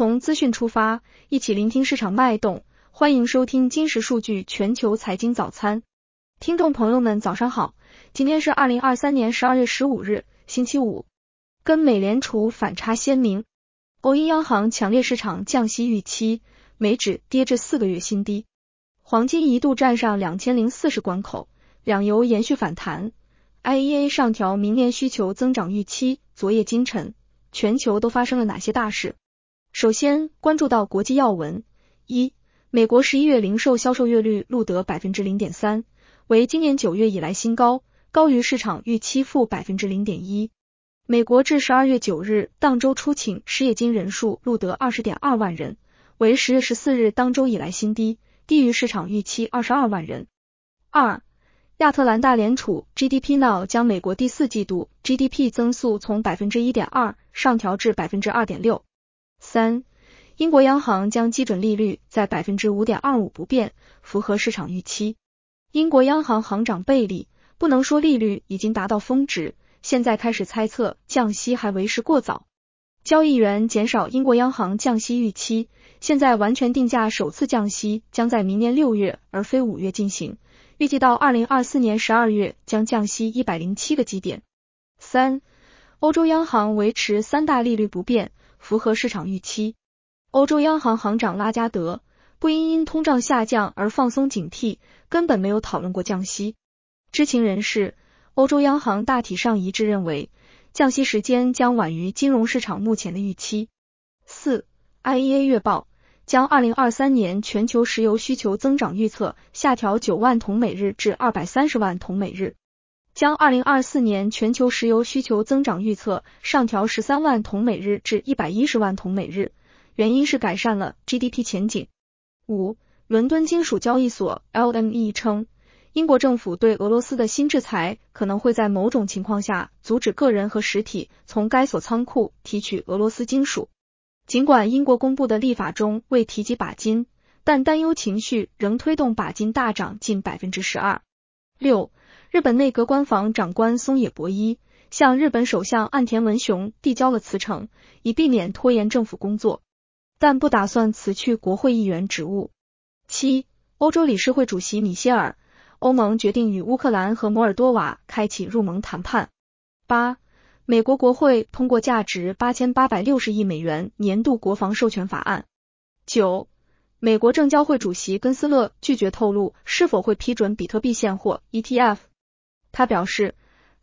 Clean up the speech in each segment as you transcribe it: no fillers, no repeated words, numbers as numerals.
从资讯出发，一起聆听市场脉动。欢迎收听金石数据全球财经早餐。听众朋友们早上好，今天是2023年12月15日，星期五。跟美联储反差鲜明，欧英央行强烈市场降息预期，美指跌至4个月新低。黄金一度站上2040关口，两油延续反弹。IEA 上调明年需求增长预期，昨夜今晨，全球都发生了哪些大事？首先关注到国际要闻。一、美国11月零售销售月率录得 0.3%， 为今年9月以来新高，高于市场预期负 0.1%。美国至12月9日当周出请失业金人数录得 20.2 万人，为10月14日当周以来新低，低于市场预期22万人。二、亚特兰大联储 GDP Now 将美国第四季度 GDP 增速从 1.2% 上调至 2.6%。三、英国央行将基准利率在 5.25% 不变，符合市场预期。英国央行行长贝利不能说利率已经达到峰值，现在开始猜测降息还为时过早。交易员减少英国央行降息预期，现在完全定价首次降息将在明年6月而非5月进行，预计到2024年12月将降息107个基点。三、欧洲央行维持三大利率不变，符合市场预期。欧洲央行行长拉加德不因通胀下降而放松警惕，根本没有讨论过降息。知情人士，欧洲央行大体上一致认为，降息时间将晚于金融市场目前的预期。四、IEA 月报将2023年全球石油需求增长预测下调9万桶每日至230万桶每日，将2024年全球石油需求增长预测上调13万桶每日至110万桶每日，原因是改善了 GDP 前景。五、伦敦金属交易所 LME 称，英国政府对俄罗斯的新制裁可能会在某种情况下阻止个人和实体从该所仓库提取俄罗斯金属。尽管英国公布的立法中未提及钯金，但担忧情绪仍推动钯金大涨近 12%。六、日本内阁官房长官松野博一向日本首相岸田文雄递交了辞呈，以避免拖延政府工作，但不打算辞去国会议员职务。七、欧洲理事会主席米歇尔，欧盟决定与乌克兰和摩尔多瓦开启入盟谈判。八、美国国会通过价值8860亿美元年度国防授权法案。九、美国证交会主席根斯勒拒绝透露是否会批准比特币现货 ETF。他表示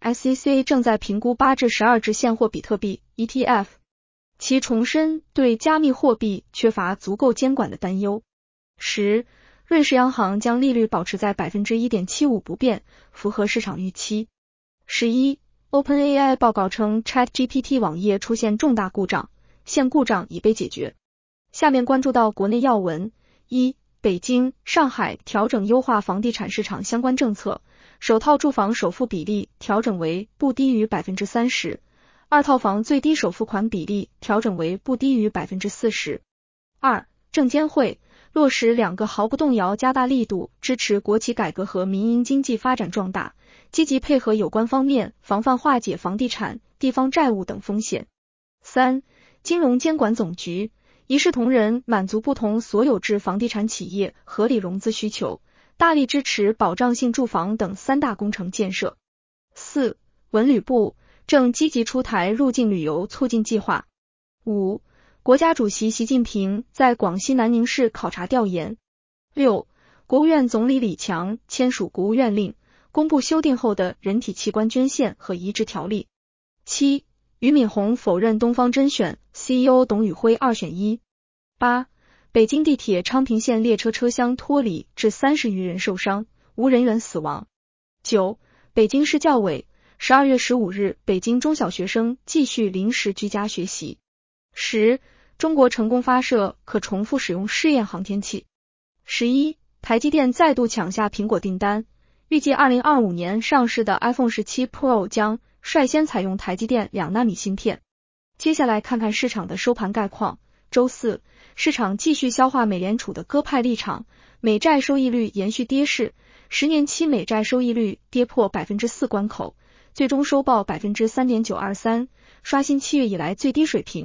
SEC 正在评估8至12只现货比特币 ETF， 其重申对加密货币缺乏足够监管的担忧。十、瑞士央行将利率保持在 1.75% 不变，符合市场预期。11、OpenAI 报告称 ChatGPT 网页出现重大故障，现故障已被解决。下面关注到国内要闻。一、北京、上海调整优化房地产市场相关政策，首套住房首付比例调整为不低于 30%， 二套房最低首付款比例调整为不低于 40%。二、证监会落实2个毫不动摇加大力度支持国企改革和民营经济发展壮大，积极配合有关方面防范化解房地产、地方债务等风险。三、金融监管总局一视同仁，满足不同所有制房地产企业合理融资需求，大力支持保障性住房等3大工程建设。四、文旅部正积极出台入境旅游促进计划。五、国家主席习近平在广西南宁市考察调研。六、国务院总理李强签署国务院令，公布修订后的人体器官捐献和移植条例。七、俞敏洪否认东方甄选 CEO 董宇辉2选1。八、北京地铁昌平线列车车厢脱离致30余人受伤，无人员死亡。九、北京市教委12月15日，北京中小学生继续临时居家学习。十、中国成功发射可重复使用试验航天器。11、台积电再度抢下苹果订单，预计2025年上市的 iPhone 17 Pro 将率先采用台积电2纳米芯片。接下来看看市场的收盘概况。周四，市场继续消化美联储的鸽派立场，美债收益率延续跌势，10年期美债收益率跌破 4% 关口，最终收报 3.923%， 刷新7月以来最低水平，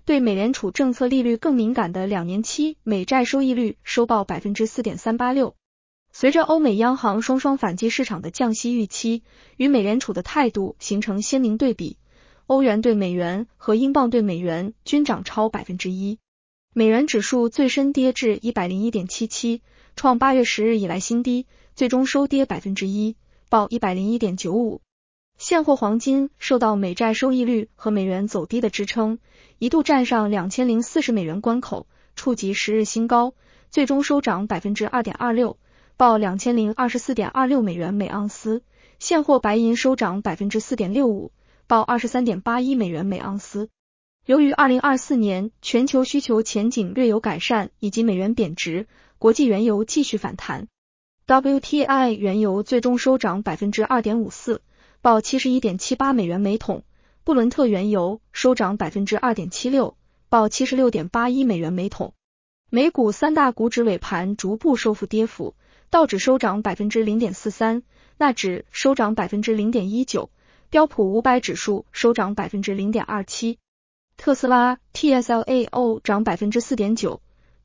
对美联储政策利率更敏感的2年期美债收益率收报 4.386%。随着欧美央行双双反击市场的降息预期，与美联储的态度形成鲜明对比，欧元对美元和英镑对美元均涨超 1%。美元指数最深跌至 101.77， 创8月10日以来新低，最终收跌 1%， 报 101.95。现货黄金受到美债收益率和美元走低的支撑，一度站上2040美元关口，触及10日新高，最终收涨 2.26%， 报 2024.26 美元每盎司。现货白银收涨 4.65%， 报 23.81 美元每盎司。由于2024年全球需求前景略有改善以及美元贬值，国际原油继续反弹。WTI 原油最终收涨 2.54%， 报 71.78 美元每桶。布伦特原油收涨 2.76%， 报 76.81 美元每桶。美股三大股指尾盘逐步收复跌幅，道指收涨 0.43%， 纳指收涨 0.19%， 标普500指数收涨 0.27%。特斯拉 TSLAO 涨 4.9%，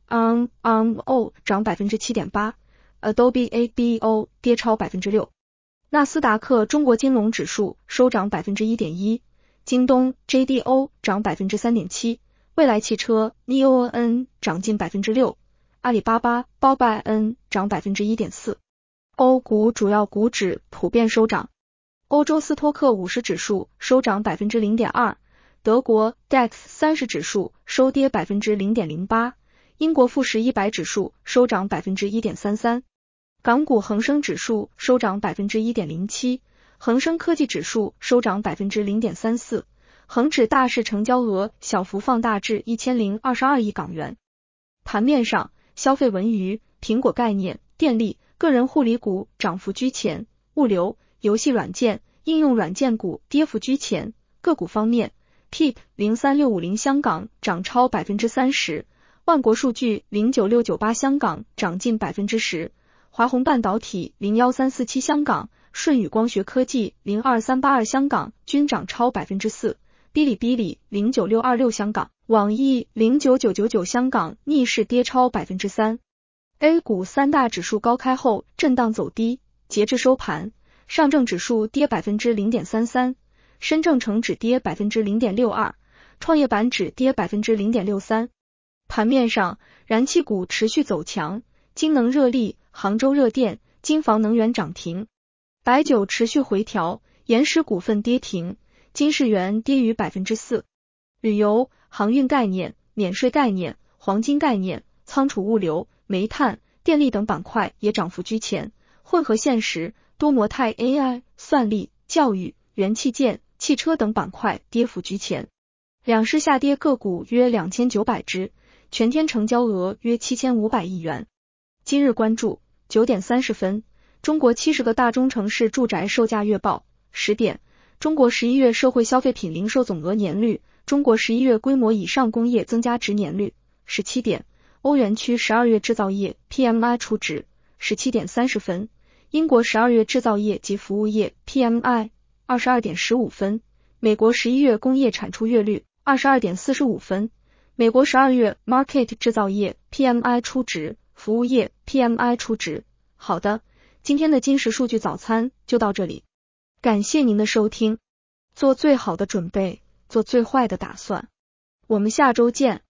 ARMO 涨 7.8%， Adobe ABO 跌超 6%。纳斯达克中国金龙指数收涨 1.1%， 京东 JDO 涨 3.7%， 蔚来汽车 NEON 涨近 6%， 阿里巴巴 BAOBAN 涨 1.4%。欧股主要股指普遍收涨，欧洲斯托克50指数收涨 0.2%，德国 DAX 30指数收跌 0.08%， 英国富时100指数收涨 1.33%， 港股恒生指数收涨 1.07%， 恒生科技指数收涨 0.34%， 恒指大市成交额小幅放大至1022亿港元。盘面上，消费文娱、苹果概念、电力、个人护理股涨幅居前，物流、游戏软件、应用软件股跌幅居前。个股方面，PIP 03650香港涨超 30%， 万国数据09698香港涨近 10%， 华虹半导体01347香港、舜宇光学科技02382香港均涨超 4%， 哔哩哔哩09626香港、网易09999香港逆势跌超 3%。 A 股三大指数高开后震荡走低，截至收盘，上证指数跌 0.33%，深证成指跌 0.62%， 创业板指跌 0.63%。 盘面上，燃气股持续走强，金能热力、杭州热电、金房能源涨停。白酒持续回调，岩石股份跌停，金世元跌逾 4%。 旅游、航运概念、免税概念、黄金概念、仓储物流、煤炭、电力等板块也涨幅居前。混合现实、多模态 AI、算力、教育、元器件、汽车等板块跌幅居前。两市下跌个股约2900只，全天成交额约7500亿元。今日关注9点30分，中国70个大中城市住宅售价月报。10点，中国11月社会消费品零售总额年率，中国11月规模以上工业增加值年率。17点，欧元区12月制造业 PMI 初值。17点30分，英国12月制造业及服务业 PMI。22点15分，美国11月工业产出月率。22点45分，美国12月 Market 制造业 PMI 初值，服务业 PMI 初值。好的，今天的金石数据早餐就到这里，感谢您的收听，做最好的准备，做最坏的打算，我们下周见。